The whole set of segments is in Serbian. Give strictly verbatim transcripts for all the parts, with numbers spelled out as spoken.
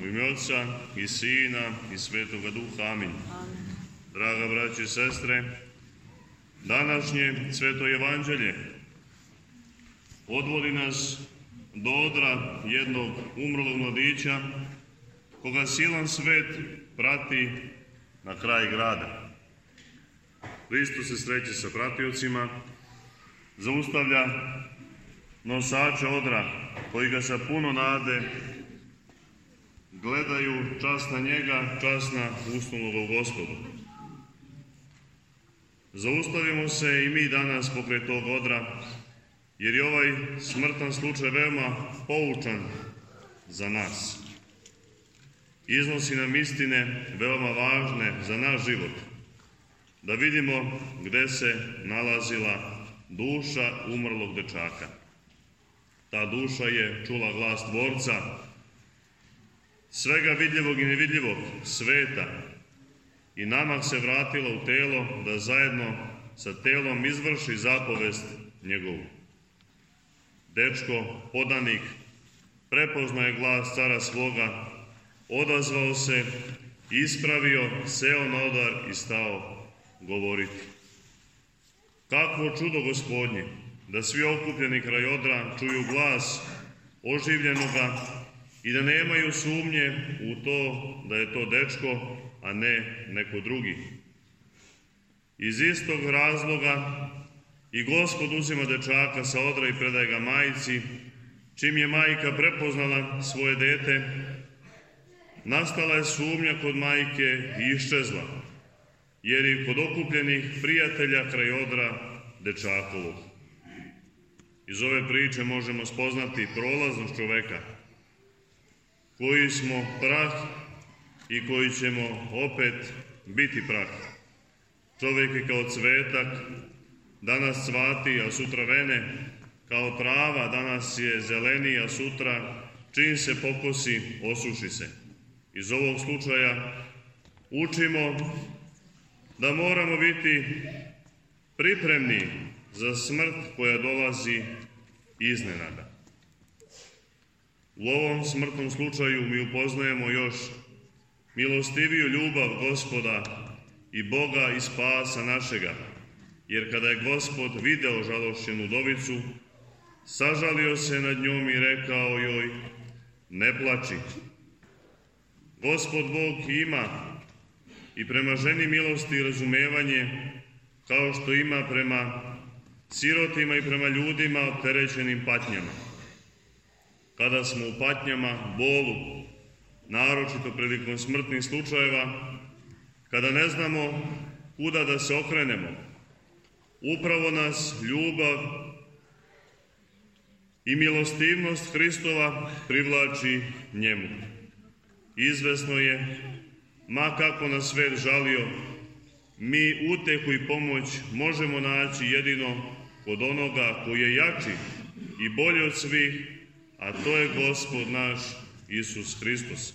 ime Otca i Sina i Svetoga Duha. Amin. Draga braći i sestre, današnje Sveto Evanđelje odvodi nas do odra jednog umrlog mladića, koga silan svet prati na kraj grada. Hristos se sreće sa pratiocima, zaustavlja nosača odra, koji ga sa puno nade gledaju čas na njega, čas na usnulog Gospodu. Zaustavimo se i mi danas pokraj tog odra, jer je ovaj smrtan slučaj veoma poučan za nas. Iznosi nam istine veoma važne za naš život, da vidimo gde se nalazila duša umrlog dečaka. Ta duša je čula glas Tvorca, svega vidljivog i nevidljivog sveta, i namah se vratila u telo da zajedno sa telom izvrši zapovest njegovu. Dečko, podanik, prepoznao je glas cara svoga, odazvao se, ispravio, seo na odar i stao govoriti. Kakvo čudo Gospodnje, da svi okupljeni kraj odra čuju glas oživljenoga i da nemaju sumnje u to da je to dečko, a ne neko drugi. Iz istog razloga i Gospod uzima dečaka sa odra i predaje ga majci. Čim je majka prepoznala svoje dete, nastala je sumnja kod majke i iščezla, jer je kod okupljenih prijatelja kraj odra dečakovog. Iz ove priče možemo spoznati prolaznost čoveka, koji smo prah i koji ćemo opet biti prah. Čovjek je kao cvetak, danas cvati, a sutra vene, kao trava, danas je zeleni, a sutra čim se pokosi, osuši se. Iz ovog slučaja učimo da moramo biti pripremni za smrt koja dolazi iznenada. U ovom smrtnom slučaju mi upoznajemo još milostiviju ljubav Gospoda i Boga i spasa našega, jer kada je Gospod video žalošćenu udovicu, sažalio se nad njom i rekao joj, ne plači. Gospod Bog ima i prema ženi milosti i razumevanje, kao što ima prema sirotima i prema ljudima opterećenim patnjama. Kada smo u patnjama, bolu, naročito prilikom smrtnih slučajeva, kada ne znamo kuda da se okrenemo, upravo nas ljubav i milostivnost Hristova privlači njemu. Izvesno je, ma kako nas svet žalio, mi utehu i pomoć možemo naći jedino kod onoga koji je jači i bolji od svih, a to je Gospod naš Isus Hristos.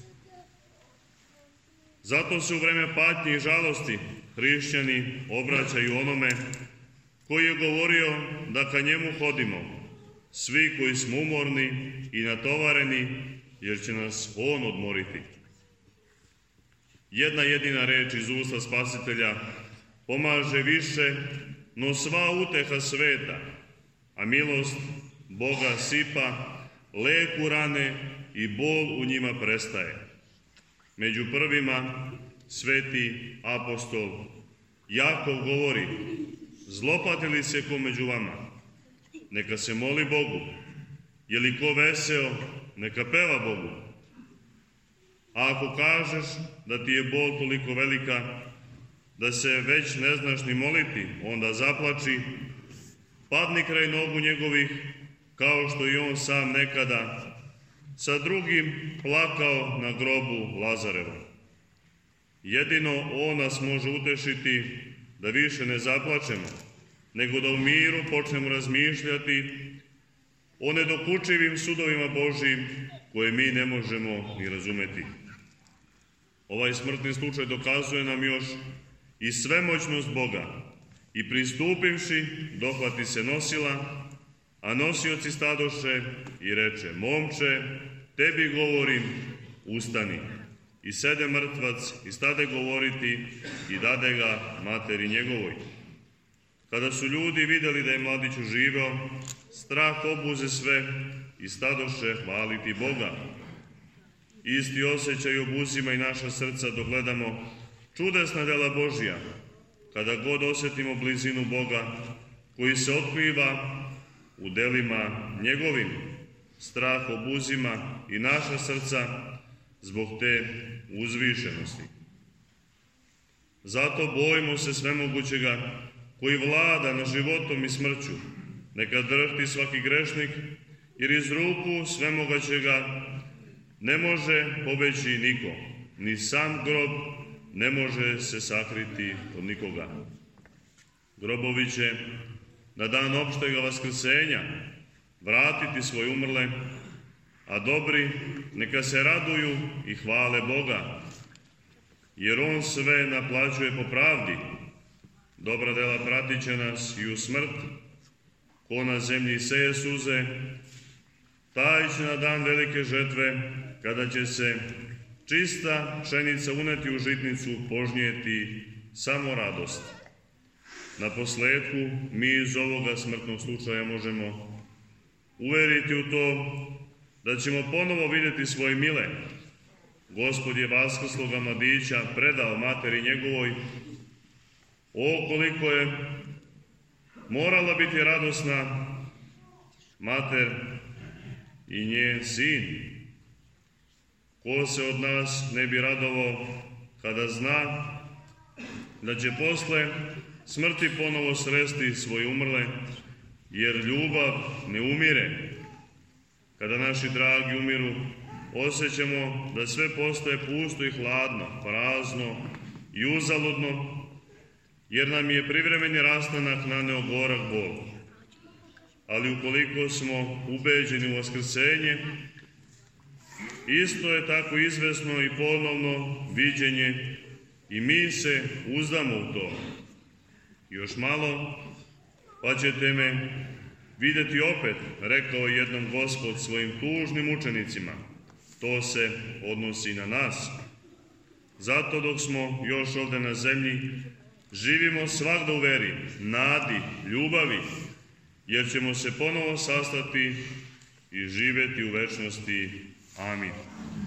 Zato se u vreme patnje i žalosti hrišćani obraćaju onome koji je govorio da ka njemu hodimo, svi koji smo umorni i natovareni, jer će nas on odmoriti. Jedna jedina reč iz usta Spasitelja pomaže više, no sva uteha sveta, a milost Boga sipa lek u rane i bol u njima prestaje. Među prvima sveti apostol Jakov govori, zlopati li se ko među vama? Neka se moli Bogu. Je li ko veseo? Neka peva Bogu. A ako kažeš da ti je bol toliko velika, da se već ne znaš ni moliti, onda zaplači, padni kraj nogu njegovih, kao što i on sam nekada sa drugim plakao na grobu Lazarevom. Jedino on nas može utešiti da više ne zaplačemo, nego da u miru počnemo razmišljati o nedokučivim sudovima Božijim koje mi ne možemo ni razumeti. Ovaj smrtni slučaj dokazuje nam još i svemoćnost Boga i pristupivši dohvati se nosila, a nosioci stadoše i reče, momče, tebi govorim, ustani. I sede mrtvac i stade govoriti i dade ga materi njegovoj. Kada su ljudi vidjeli da je mladić uživao, strah obuze sve i stadoše hvaliti Boga. Isti osjećaj obuzima i naša srca dok gledamo čudesna djela Božja, kada god osjetimo blizinu Boga koji se otkriva u delima njegovim. Strah obuzima i naša srca zbog te uzvišenosti. Zato bojimo se svemogućega koji vlada nad životom i smrću. Neka drhti svaki grešnik, jer iz ruku svemogućega ne može pobeći niko, ni sam grob ne može se sakriti od nikoga. Grobovi će na dan opštega vaskrsenja vratiti svoje umrle, a dobri neka se raduju i hvale Boga, jer On sve naplaćuje po pravdi. Dobra dela pratit će nas i u smrt. Ko na zemlji seje suze, taj će na dan velike žetve, kada će se čista pšenica uneti u žitnicu, požnijeti samo radost. Na posledku mi iz ovoga smrtnog slučaja možemo uveriti u to da ćemo ponovo vidjeti svoje mile. Gospod je vaskrsloga mladića predao materi njegovoj. O, koliko je morala biti radosna mater i njen sin. Ko se od nas ne bi radovao kada zna da će posle smrti ponovo sresti svoje umrle, jer ljubav ne umire. Kada naši dragi umiru, osjećamo da sve postaje pusto i hladno, prazno i uzaludno, jer nam je privremeni rastanak naneo gorak bol. Ali ukoliko smo ubeđeni u vaskrsenje, isto je tako izvesno i ponovno viđenje i mi se uzdamo u to. Još malo, pa ćete me vidjeti opet, rekao jednom Gospod svojim tužnim učenicima. To se odnosi na nas. Zato dok smo još ovdje na zemlji, živimo svagda u veri, nadi, ljubavi, jer ćemo se ponovo sastati i živjeti u večnosti. Amin.